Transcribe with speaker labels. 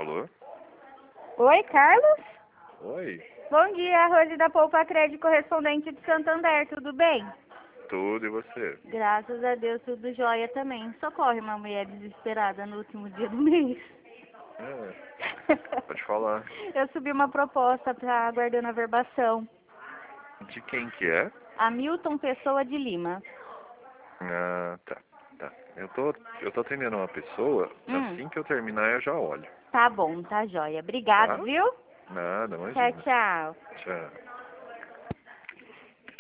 Speaker 1: Alô?
Speaker 2: Oi, Carlos?
Speaker 1: Oi,
Speaker 2: Bom dia, Rose da Poupa Crédito, correspondente de Santander, tudo bem?
Speaker 1: tudo e você?
Speaker 2: Graças a Deus, tudo jóia também. Socorre uma mulher desesperada no último dia do mês.
Speaker 1: Pode falar.
Speaker 2: Eu subi uma proposta para aguardando a verbação.
Speaker 1: De quem que é?
Speaker 2: Hamilton Pessoa de Lima.
Speaker 1: Ah, tá. Eu tô atendendo uma pessoa, assim que eu terminar eu já olho.
Speaker 2: Tá bom, tá jóia. Obrigado,
Speaker 1: Tá?
Speaker 2: viu?
Speaker 1: Nada,
Speaker 2: Tchau,
Speaker 1: imagina.
Speaker 2: tchau.
Speaker 1: Tchau.